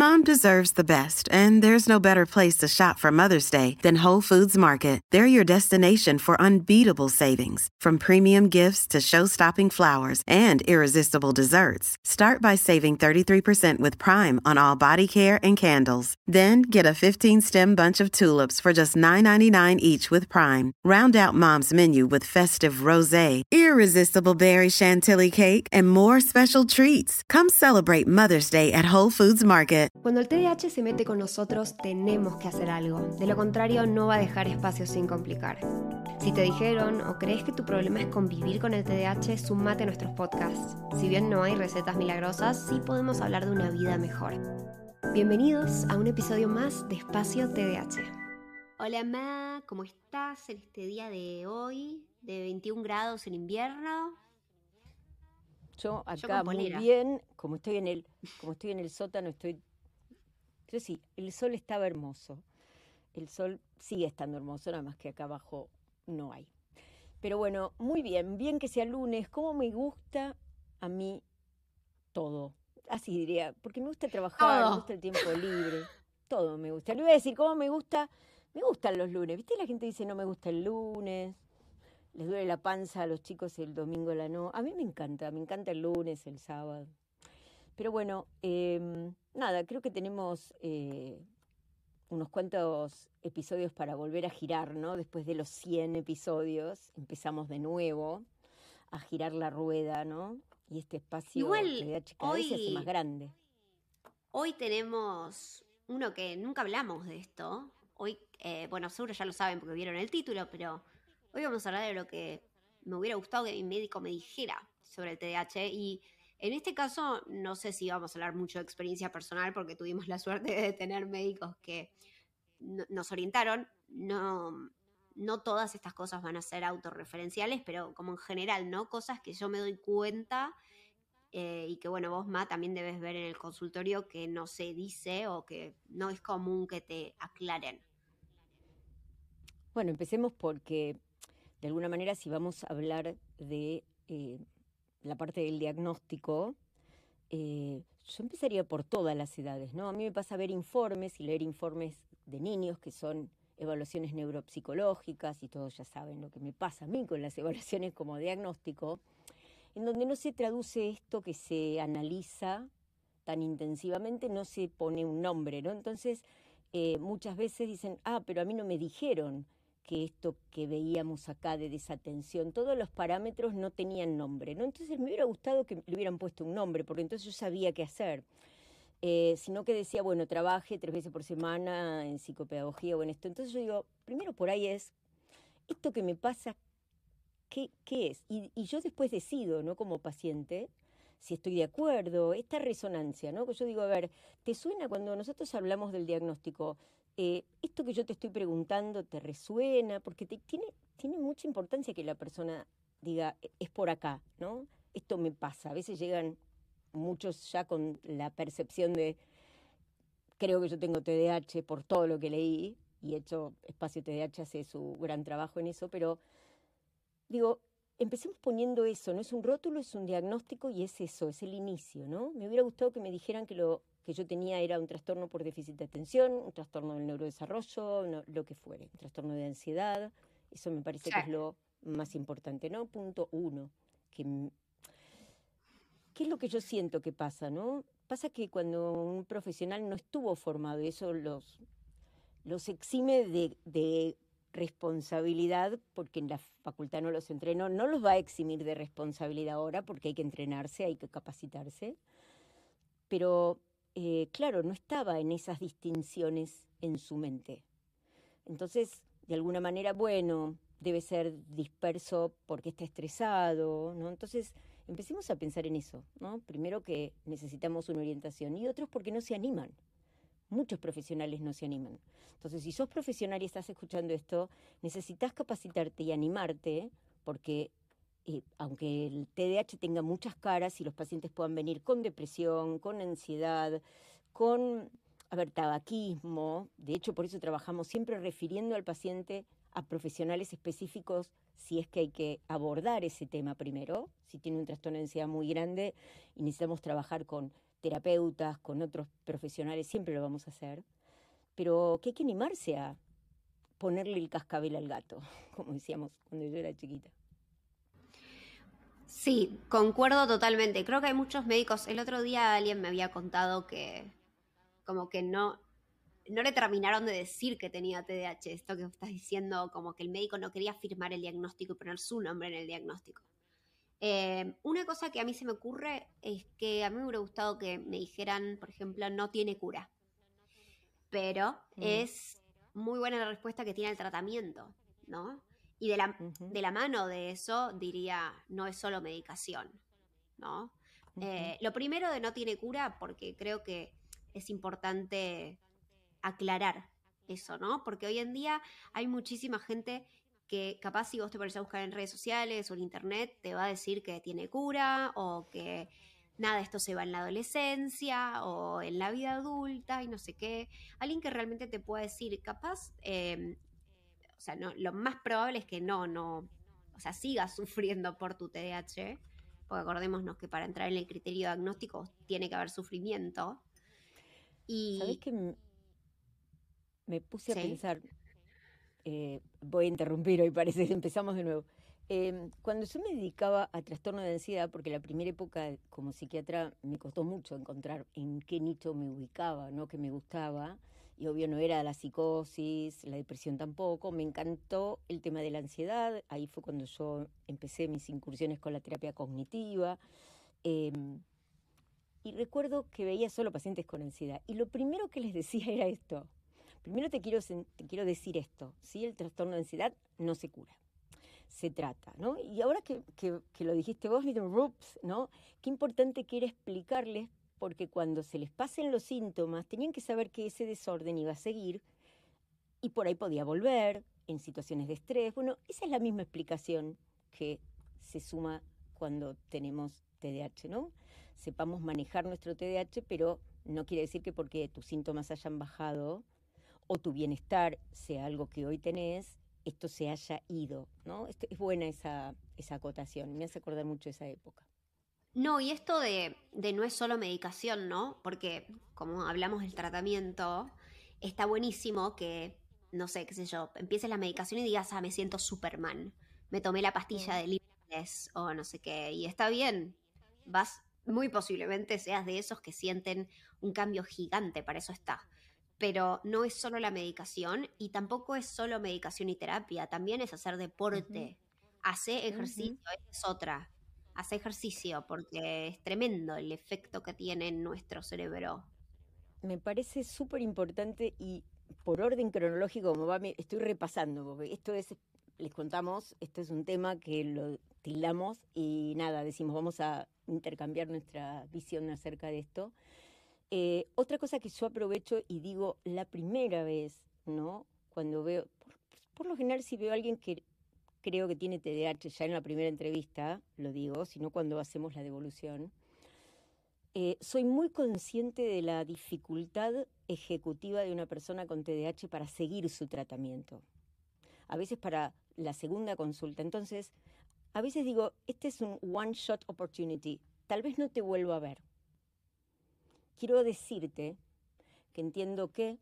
Mom deserves the best, and there's no better place to shop for Mother's Day than Whole Foods Market. They're your destination for unbeatable savings, from premium gifts to show-stopping flowers and irresistible desserts. Start by saving 33% with Prime on all body care and candles. Then get a 15-stem bunch of tulips for just $9.99 each with Prime. Round out Mom's menu with festive rosé, irresistible berry chantilly cake, and more special treats. Come celebrate Mother's Day at Whole Foods Market. Cuando el TDAH se mete con nosotros, tenemos que hacer algo. De lo contrario, no va a dejar espacio sin complicar. Si te dijeron o crees que tu problema es convivir con el TDAH, sumate a nuestros podcasts. Si bien no hay recetas milagrosas, sí podemos hablar de una vida mejor. Bienvenidos a un episodio más de Espacio TDAH. Hola Ma, ¿cómo estás en este día de hoy? De 21 grados en invierno. Yo acá muy bien, como estoy en el sótano, yo sí, el sol estaba hermoso. El sol sigue estando hermoso, nada más que acá abajo no hay. Pero bueno, muy bien, bien que sea lunes. ¿Cómo me gusta a mí todo? Así diría, porque me gusta trabajar, me gusta el tiempo libre, todo me gusta. Le iba a decir, ¿cómo me gusta? Me gustan los lunes. ¿Viste? La gente dice, no me gusta el lunes, les duele la panza a los chicos el domingo a la no. A mí me encanta el lunes, el sábado. Pero bueno, nada, creo que tenemos unos cuantos episodios para volver a girar, ¿no? Después de los 100 episodios, empezamos de nuevo a girar la rueda, ¿no? Y este espacio TDAH cada vez se hace más grande. Hoy tenemos uno que nunca hablamos de esto. Hoy, bueno, seguro ya lo saben porque vieron el título, pero hoy vamos a hablar de lo que me hubiera gustado que mi médico me dijera sobre el TDAH. Y en este caso, no sé si vamos a hablar mucho de experiencia personal porque tuvimos la suerte de tener médicos que nos orientaron. No todas estas cosas van a ser autorreferenciales, pero como en general, ¿no? Cosas que yo me doy cuenta y que, bueno, vos, Ma, también debes ver en el consultorio que no se dice o que no es común que te aclaren. Bueno, empecemos porque, de alguna manera, si vamos a hablar de la parte del diagnóstico, yo empezaría por todas las edades, ¿no? A mí me pasa ver informes y leer informes de niños que son evaluaciones neuropsicológicas y todos ya saben lo que me pasa a mí con las evaluaciones como diagnóstico, en donde no se traduce esto que se analiza tan intensivamente, no se pone un nombre, ¿no? Entonces, muchas veces dicen, pero a mí no me dijeron que esto que veíamos acá de desatención, todos los parámetros no tenían nombre, ¿no? Entonces me hubiera gustado que le hubieran puesto un nombre, porque entonces yo sabía qué hacer. Sino que decía, bueno, trabaje 3 veces por semana en psicopedagogía o en esto. Entonces yo digo, primero por ahí es, esto que me pasa, ¿qué es? Y yo después decido, ¿no? Como paciente, si estoy de acuerdo, esta resonancia, ¿no? Que yo digo, a ver, ¿te suena cuando nosotros hablamos del diagnóstico? Esto que yo te estoy preguntando, ¿te resuena? Porque tiene mucha importancia que la persona diga, es por acá, ¿no? Esto me pasa. A veces llegan muchos ya con la percepción de, creo que yo tengo TDAH por todo lo que leí, y hecho Espacio TDAH hace su gran trabajo en eso, pero digo, empecemos poniendo eso, no es un rótulo, es un diagnóstico y es eso, es el inicio, ¿no? Me hubiera gustado que me dijeran que lo que yo tenía era un trastorno por déficit de atención, un trastorno del neurodesarrollo, lo que fuere, un trastorno de ansiedad. Eso me parece que es lo más importante, ¿no? Punto 1. ¿Qué es lo que yo siento que pasa, no? Pasa que cuando un profesional no estuvo formado, y eso los exime de responsabilidad, porque en la facultad no los entrenó, no los va a eximir de responsabilidad ahora, porque hay que entrenarse, hay que capacitarse. Pero, claro, no estaba en esas distinciones en su mente. Entonces, de alguna manera, bueno, debe ser disperso porque está estresado, ¿no? Entonces, empecemos a pensar en eso, ¿no? Primero que necesitamos una orientación y otros porque no se animan. Muchos profesionales no se animan. Entonces, si sos profesional y estás escuchando esto, necesitas capacitarte y animarte porque aunque el TDAH tenga muchas caras y los pacientes puedan venir con depresión, con ansiedad, con tabaquismo, de hecho por eso trabajamos siempre refiriendo al paciente a profesionales específicos si es que hay que abordar ese tema primero, si tiene un trastorno de ansiedad muy grande y necesitamos trabajar con terapeutas, con otros profesionales, siempre lo vamos a hacer, pero que hay que animarse a ponerle el cascabel al gato, como decíamos cuando yo era chiquita. Sí, concuerdo totalmente. Creo que hay muchos médicos. El otro día alguien me había contado que como que no le terminaron de decir que tenía TDAH. Esto que estás diciendo, como que el médico no quería firmar el diagnóstico y poner su nombre en el diagnóstico. Una cosa que a mí se me ocurre es que a mí me hubiera gustado que me dijeran, por ejemplo, no tiene cura. Pero es muy buena la respuesta que tiene el tratamiento, ¿no? Y de la mano de eso diría, no es solo medicación, ¿no? Lo primero de no tiene cura, porque creo que es importante aclarar eso, ¿no? Porque hoy en día hay muchísima gente que capaz si vos te pones a buscar en redes sociales o en internet te va a decir que tiene cura o que nada, esto se va en la adolescencia o en la vida adulta y no sé qué. Alguien que realmente te pueda decir, capaz, o sea, no, lo más probable es que no, o sea, sigas sufriendo por tu TDAH, porque acordémonos que para entrar en el criterio diagnóstico tiene que haber sufrimiento. ¿Sabés Y qué? Me puse a sí, pensar, voy a interrumpir hoy, parece que empezamos de nuevo. Cuando yo me dedicaba a trastorno de ansiedad, porque la primera época como psiquiatra me costó mucho encontrar en qué nicho me ubicaba, ¿no? Que me gustaba, y obvio no era la psicosis, la depresión tampoco, me encantó el tema de la ansiedad, ahí fue cuando yo empecé mis incursiones con la terapia cognitiva, eh, y recuerdo que veía solo pacientes con ansiedad, y lo primero que les decía era esto: primero te quiero decir esto, ¿sí? El trastorno de ansiedad no se cura, se trata, ¿no? Y ahora que lo dijiste vos, Rups, ¿no? Qué importante que era explicarles, porque cuando se les pasen los síntomas, tenían que saber que ese desorden iba a seguir y por ahí podía volver en situaciones de estrés. Bueno, esa es la misma explicación que se suma cuando tenemos TDAH, ¿no? Sepamos manejar nuestro TDAH, pero no quiere decir que porque tus síntomas hayan bajado o tu bienestar sea algo que hoy tenés, esto se haya ido, ¿no? Es buena esa acotación, me hace acordar mucho esa época. no, y esto de no es solo medicación, ¿no? Porque como hablamos del tratamiento, está buenísimo que, no sé, qué sé yo, empieces la medicación y digas, ah, me siento Superman, me tomé la pastilla Mm. de Limitless o no sé qué, y está bien, muy posiblemente seas de esos que sienten un cambio gigante, para eso está. Pero no es solo la medicación y tampoco es solo medicación y terapia, también es hacer Ujú, deporte, hacer ejercicio, ujú. esa es otra. Hace ejercicio porque es tremendo el efecto que tiene en nuestro cerebro. Me parece súper importante y por orden cronológico, como va, estoy repasando, porque esto es, les contamos, esto es un tema que lo tildamos y nada, decimos, vamos a intercambiar nuestra visión acerca de esto. Otra cosa que yo aprovecho y digo la primera vez, ¿no? Cuando veo, por lo general si veo a alguien que creo que tiene TDAH ya en la primera entrevista, lo digo, sino cuando hacemos la devolución, soy muy consciente de la dificultad ejecutiva de una persona con TDAH para seguir su tratamiento. A veces para la segunda consulta. Entonces, a veces digo, este es un one-shot opportunity. Tal vez no te vuelvo a ver. Quiero decirte que entiendo que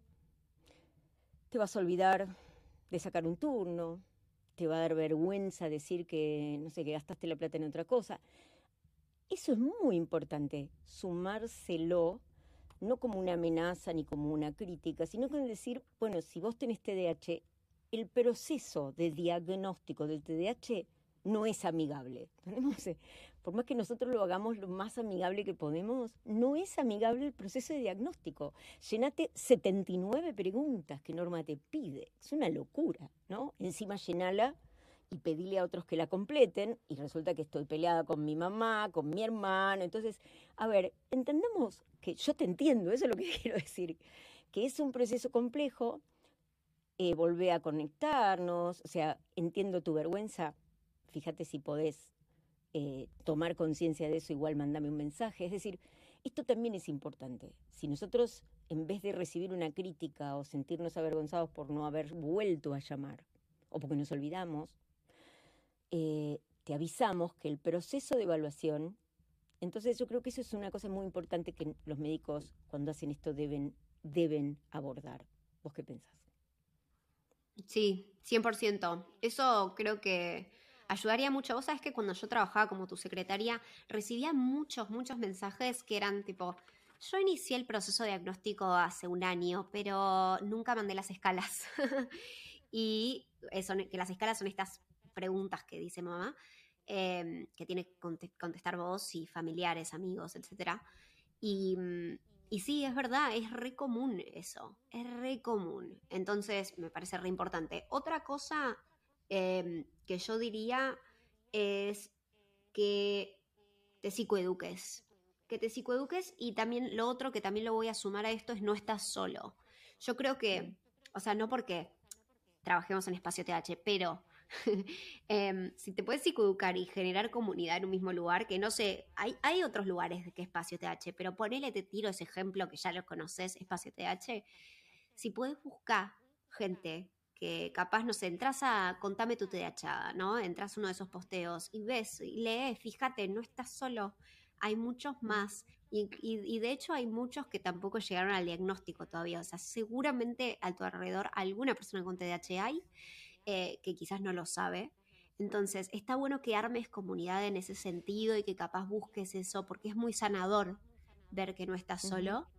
te vas a olvidar de sacar un turno, te va a dar vergüenza decir que, no sé, que gastaste la plata en otra cosa. Eso es muy importante, sumárselo, no como una amenaza ni como una crítica, sino con decir, bueno, si vos tenés TDAH, el proceso de diagnóstico del TDAH no es amigable. Por más que nosotros lo hagamos lo más amigable que podemos, no es amigable el proceso de diagnóstico. Llenate 79 preguntas que Norma te pide. Es una locura, ¿no? Encima llenala y pedile a otros que la completen, y resulta que estoy peleada con mi mamá, con mi hermano. Entonces, a ver, entendamos que yo te entiendo, eso es lo que quiero decir, que es un proceso complejo, volvé a conectarnos, o sea, entiendo tu vergüenza, fíjate si podés tomar conciencia de eso, igual mandame un mensaje. Es decir, esto también es importante. Si nosotros, en vez de recibir una crítica o sentirnos avergonzados por no haber vuelto a llamar, o porque nos olvidamos, te avisamos que el proceso de evaluación Entonces yo creo que eso es una cosa muy importante que los médicos cuando hacen esto deben abordar. ¿Vos qué pensás? Sí, 100%. Eso creo que ayudaría mucho. Vos sabés que cuando yo trabajaba como tu secretaria, recibía muchos mensajes que eran tipo, yo inicié el proceso diagnóstico hace un año, pero nunca mandé las escalas. Y que las escalas son estas preguntas que dice mamá, que tiene que contestar vos y familiares, amigos, etcétera. Y, y sí, es verdad, es re común eso, es re común. Entonces, me parece re importante. Otra cosa que yo diría es que te psicoeduques. Que te psicoeduques y también lo otro que también lo voy a sumar a esto es no estás solo. Yo creo que, o sea, no porque trabajemos en Espacio TH, pero si te puedes psicoeducar y generar comunidad en un mismo lugar, que no sé, hay otros lugares de que Espacio TH, pero ponele, te tiro ese ejemplo que ya lo conoces, Espacio TH, si puedes buscar gente que capaz, no sé, entras a Contame tu TDAH, ¿no? Entras a uno de esos posteos y ves, y lees, fíjate, no estás solo, hay muchos más. Y de hecho hay muchos que tampoco llegaron al diagnóstico todavía. O sea, seguramente a tu alrededor alguna persona con TDAH hay que quizás no lo sabe. Entonces, está bueno que armes comunidad en ese sentido y que capaz busques eso, porque es muy sanador ver que no estás Ujú. solo.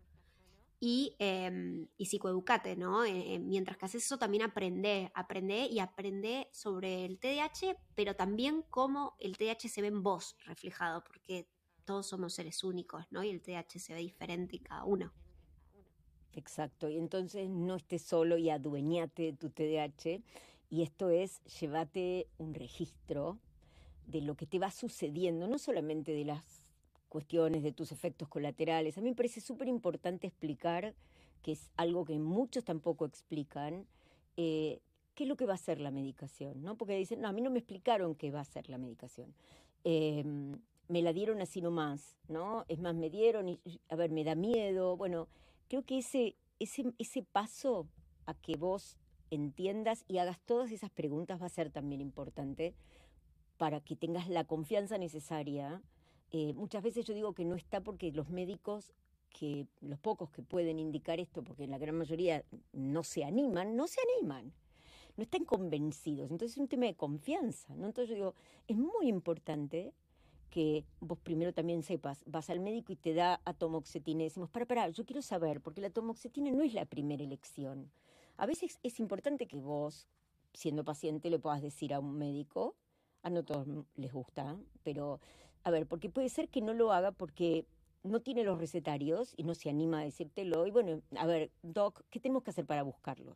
Y psicoeducate, ¿no? Mientras que haces eso también aprende sobre el TDAH, pero también cómo el TDAH se ve en vos reflejado, porque todos somos seres únicos, ¿no? Y el TDAH se ve diferente en cada uno. Exacto, y entonces no estés solo y adueñate de tu TDAH. Y esto es, llévate un registro de lo que te va sucediendo, no solamente de las cuestiones de tus efectos colaterales. A mí me parece súper importante explicar, que es algo que muchos tampoco explican, eh, qué es lo que va a hacer la medicación, ¿no? Porque dicen, no, a mí no me explicaron qué va a hacer la medicación. Eh, Me la dieron así nomás, ¿no? Es más, me dieron y, a ver, me da miedo. Bueno, creo que ese paso a que vos entiendas y hagas todas esas preguntas va a ser también importante para que tengas la confianza necesaria. Muchas veces yo digo que no está porque los médicos, que los pocos que pueden indicar esto, porque la gran mayoría no se animan, no están convencidos. Entonces es un tema de confianza, ¿no? Entonces yo digo, es muy importante que vos primero también sepas, vas al médico y te da atomoxetina y decimos, yo quiero saber, porque la atomoxetina no es la primera elección. A veces es importante que vos, siendo paciente, le puedas decir a un médico, a no todos les gusta, pero a ver, porque puede ser que no lo haga porque no tiene los recetarios y no se anima a decírtelo. Y bueno, a ver, doc, ¿qué tenemos que hacer para buscarlos?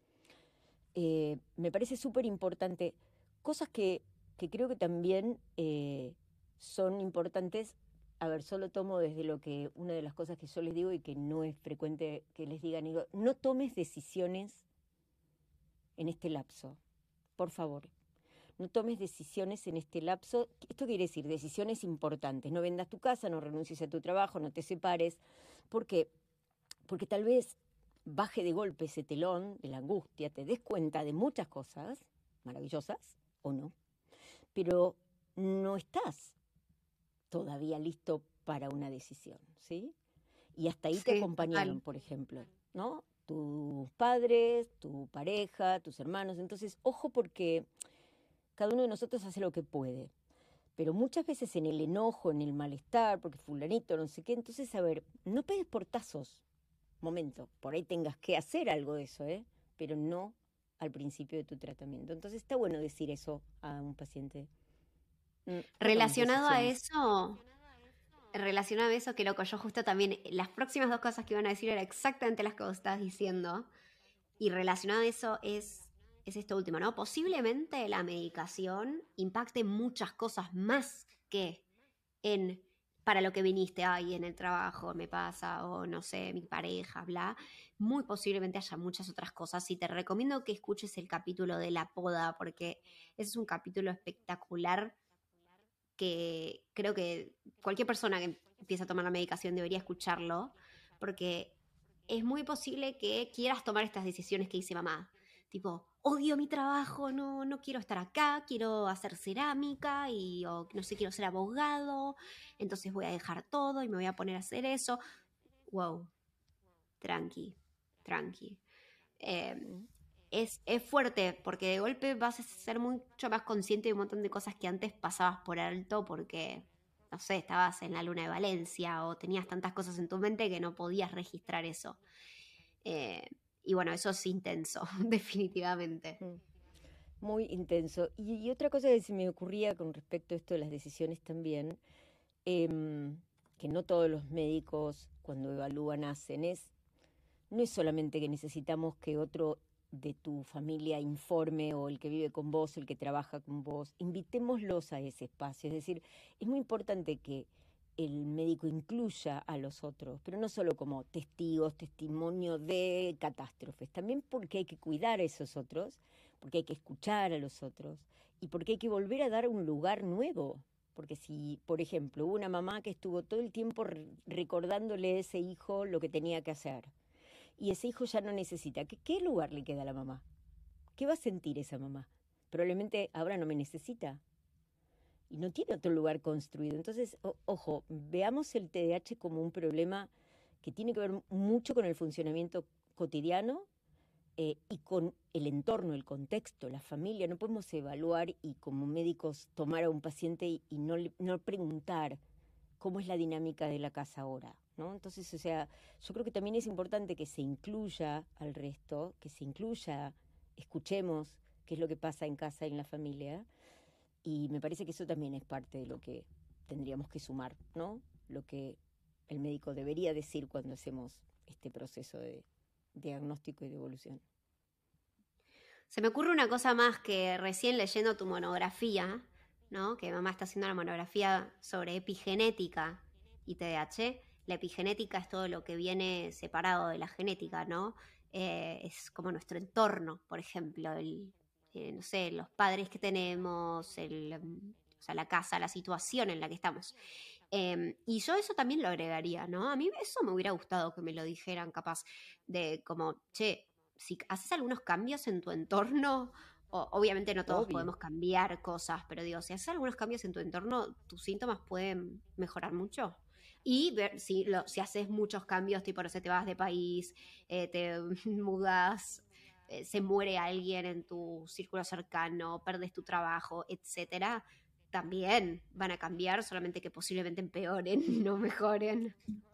Me parece súper importante. Cosas que creo que también son importantes. A ver, solo tomo desde lo que, una de las cosas que yo les digo y que no es frecuente que les digan, digo, no tomes decisiones en este lapso, por favor. No tomes decisiones en este lapso. Esto quiere decir decisiones importantes. No vendas tu casa, no renuncies a tu trabajo, no te separes. ¿Por qué? Porque tal vez baje de golpe ese telón de la angustia, te des cuenta de muchas cosas maravillosas o no, pero no estás todavía listo para una decisión, ¿sí? Y hasta ahí te Sí, acompañaron, total. por ejemplo, ¿no? Tus padres, tu pareja, tus hermanos. Entonces, ojo porque cada uno de nosotros hace lo que puede. Pero muchas veces en el enojo, en el malestar, porque fulanito, no sé qué, entonces, a ver, no pegues portazos. Momento, por ahí tengas que hacer algo de eso, ¿eh? Pero no al principio de tu tratamiento. Entonces está bueno decir eso a un paciente. No tomes Relacionado a decisiones. eso, relacionado a eso, que loco, yo justo también, las próximas dos cosas que iban a decir eran exactamente las que vos estabas diciendo. Y relacionado a eso es esto último, ¿no? Posiblemente la medicación impacte muchas cosas más que en para lo que viniste, ay, en el trabajo me pasa, o no sé, mi pareja, bla. Muy posiblemente haya muchas otras cosas. Y te recomiendo que escuches el capítulo de la poda, porque ese es un capítulo espectacular que creo que cualquier persona que empieza a tomar la medicación debería escucharlo, porque es muy posible que quieras tomar estas decisiones que dice mamá. tipo, odio mi trabajo, no quiero estar acá, quiero hacer cerámica o no sé, quiero ser abogado, entonces voy a dejar todo y me voy a poner a hacer eso. Wow, tranqui. Eh, Mm. es fuerte porque de golpe vas a ser mucho más consciente de un montón de cosas que antes pasabas por alto porque, no sé, estabas en la luna de Valencia o tenías tantas cosas en tu mente que no podías registrar eso. Eh, y bueno, eso es intenso, definitivamente. Mm. Muy intenso. Y otra cosa que se me ocurría con respecto a esto de las decisiones también, em, que no todos los médicos cuando evalúan hacen, no es solamente que necesitamos que otro de tu familia informe o el que vive con vos, el que trabaja con vos, invitémoslos a ese espacio. Es decir, es muy importante que el médico incluya a los otros, pero no solo como testigos, testimonio de catástrofes, también porque hay que cuidar a esos otros, porque hay que escuchar a los otros y porque hay que volver a dar un lugar nuevo. Porque si, por ejemplo, hubo una mamá que estuvo todo el tiempo recordándole a ese hijo lo que tenía que hacer, y ese hijo ya no necesita, ¿qué lugar le queda a la mamá? ¿Qué va a sentir esa mamá? Probablemente ahora no me necesita y no tiene otro lugar construido. Entonces, ojo, veamos el TDAH como un problema que tiene que ver mucho con el funcionamiento cotidiano y con el entorno, el contexto, la familia. No podemos evaluar y como médicos tomar a un paciente y no preguntar cómo es la dinámica de la casa ahora, ¿no? Entonces, o sea, yo creo que también es importante que se incluya al resto, que se incluya, escuchemos qué es lo que pasa en casa y en la familia, y me parece que eso también es parte de lo que tendríamos que sumar, ¿no? Lo que el médico debería decir cuando hacemos este proceso de diagnóstico y de evolución. Se me ocurre una cosa más que recién leyendo tu monografía, ¿no? Que mamá está haciendo una monografía sobre epigenética y TDAH. La epigenética es todo lo que viene separado de la genética, ¿no? Es como nuestro entorno, por ejemplo, no sé, los padres que tenemos, o sea, la casa, la situación en la que estamos. Y yo eso también lo agregaría, ¿no? A mí eso me hubiera gustado que me lo dijeran, capaz, de como, che, si haces algunos cambios en tu entorno, obviamente no todos Obvio. podemos cambiar cosas, pero digo, si haces algunos cambios en tu entorno, tus síntomas pueden mejorar mucho. Y ver si haces muchos cambios, tipo, no sé, te vas de país, te mudas, se muere alguien en tu círculo cercano, perdes tu trabajo, etcétera, también van a cambiar, solamente que posiblemente empeoren, no mejoren.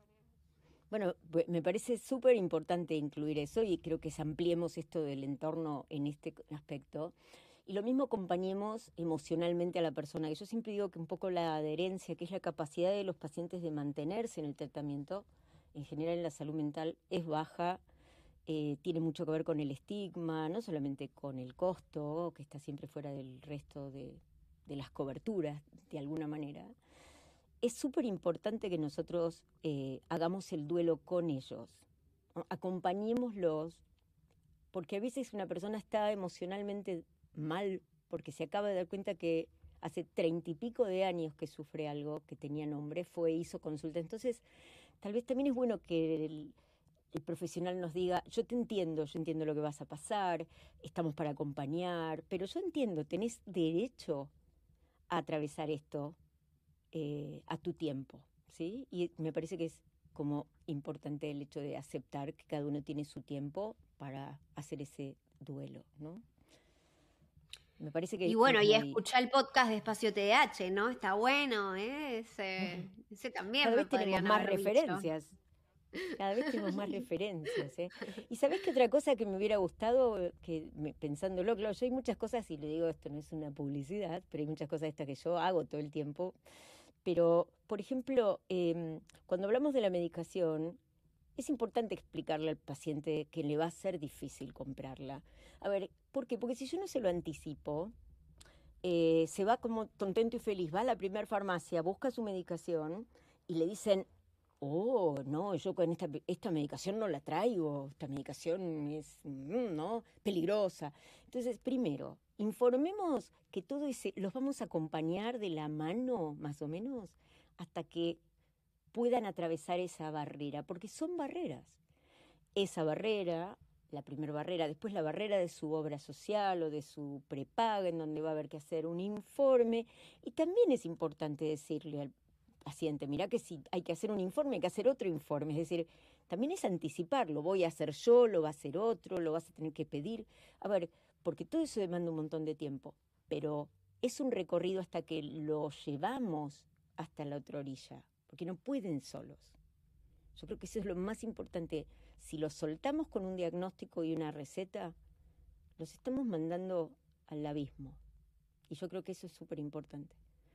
Bueno, me parece súper importante incluir eso y creo que ampliemos esto del entorno en este aspecto. Y lo mismo acompañemos emocionalmente a la persona, que yo siempre digo que un poco la adherencia, que es la capacidad de los pacientes de mantenerse en el tratamiento, en general en la salud mental, es baja, tiene mucho que ver con el estigma, no solamente con el costo, que está siempre fuera del resto de las coberturas, de alguna manera. Es súper importante que nosotros hagamos el duelo con ellos, ¿no? Acompañémoslos, porque a veces una persona está emocionalmente mal porque se acaba de dar cuenta que hace 30 y pico de años que sufre algo que tenía nombre, hizo consulta. Entonces, tal vez también es bueno que el profesional nos diga, yo entiendo lo que vas a pasar, estamos para acompañar, pero yo entiendo, tenés derecho a atravesar esto a tu tiempo, ¿sí? Y me parece que es como importante el hecho de aceptar que cada uno tiene su tiempo para hacer ese duelo, ¿no? Me parece Y que es bueno, y muy... escuchar el podcast de Espacio TDH, ¿no? Está bueno, ¿eh? Ese también Cada me vez tenemos podrían más haber dicho. referencias. Cada vez tenemos más referencias, ¿eh? Y ¿sabés qué otra cosa que me hubiera gustado, pensándolo, claro, yo hay muchas cosas, y le digo, esto no es una publicidad, pero hay muchas cosas estas que yo hago todo el tiempo. Pero, por ejemplo, cuando hablamos de la medicación, es importante explicarle al paciente que le va a ser difícil comprarla. A ver, ¿por qué? Porque si yo no se lo anticipo, se va como contento y feliz, va a la primera farmacia, busca su medicación y le dicen, oh, no, yo con esta medicación no la traigo, esta medicación es, ¿no?, peligrosa. Entonces, primero, informemos que todo ese, los vamos a acompañar de la mano, más o menos, hasta que puedan atravesar esa barrera, porque son barreras. Esa barrera, la primera barrera. Después la barrera de su obra social o de su prepaga, en donde va a haber que hacer un informe. Y también es importante decirle al paciente, mirá que si hay que hacer un informe, hay que hacer otro informe. Es decir, también es anticiparlo. Voy a hacer yo, lo va a hacer otro, lo vas a tener que pedir. A ver, porque todo eso demanda un montón de tiempo. Pero es un recorrido hasta que lo llevamos hasta la otra orilla. Porque no pueden solos. Yo creo que eso es lo más importante. Si los soltamos con un diagnóstico y una receta, los estamos mandando al abismo. Y yo creo que eso es súper importante.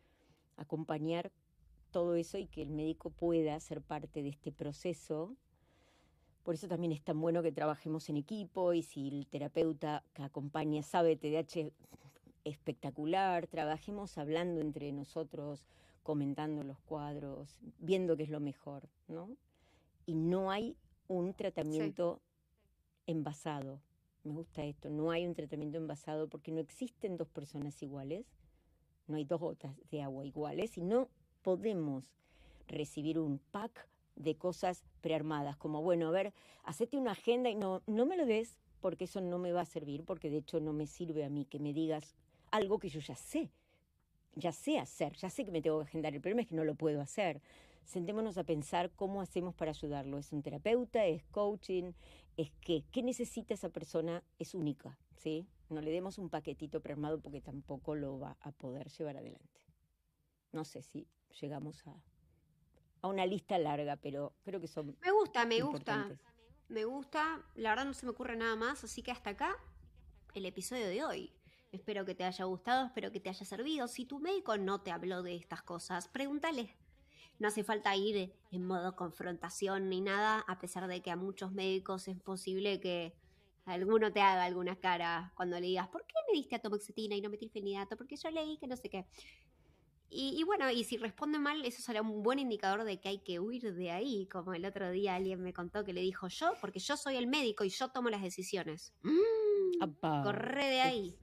Acompañar todo eso y que el médico pueda ser parte de este proceso. Por eso también es tan bueno que trabajemos en equipo, y si el terapeuta que acompaña sabe TDAH, espectacular. Trabajemos hablando entre nosotros, comentando los cuadros, viendo qué es lo mejor, ¿no? Y no hay un tratamiento envasado. Me gusta esto, no hay un tratamiento envasado porque no existen dos personas iguales, no hay dos gotas de agua iguales y no podemos recibir un pack de cosas prearmadas, como, bueno, a ver, hacete una agenda y no me lo des porque eso no me va a servir, porque de hecho no me sirve a mí que me digas algo que yo ya sé hacer, ya sé que me tengo que agendar, el problema es que no lo puedo hacer. Sentémonos a pensar cómo hacemos para ayudarlo. ¿Es un terapeuta? ¿Es coaching? ¿Es qué? ¿Qué necesita esa persona? Es única, ¿sí? No le demos un paquetito prearmado porque tampoco lo va a poder llevar adelante. No sé si llegamos a una lista larga, pero creo que son importantes. Me gusta. La verdad no se me ocurre nada más, así que hasta acá el episodio de hoy. Espero que te haya gustado, espero que te haya servido. Si tu médico no te habló de estas cosas, pregúntale. No hace falta ir en modo confrontación ni nada, a pesar de que a muchos médicos es posible que alguno te haga alguna cara cuando le digas, ¿por qué me diste atomoxetina y no metilfenidato? Porque yo leí que no sé qué. Y bueno, y si responde mal, eso será un buen indicador de que hay que huir de ahí, como el otro día alguien me contó que le dijo yo, porque yo soy el médico y yo tomo las decisiones. Corre de ahí.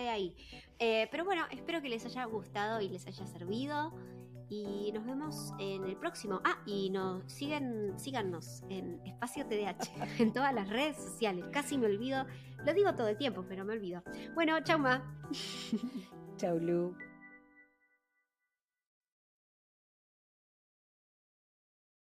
Pero bueno, espero que les haya gustado y les haya servido. Y nos vemos en el próximo. Y síganos en Espacio TDAH, en todas las redes sociales. Casi me olvido. Lo digo todo el tiempo, pero me olvido. Bueno, chau, Ma. Chau, Lu.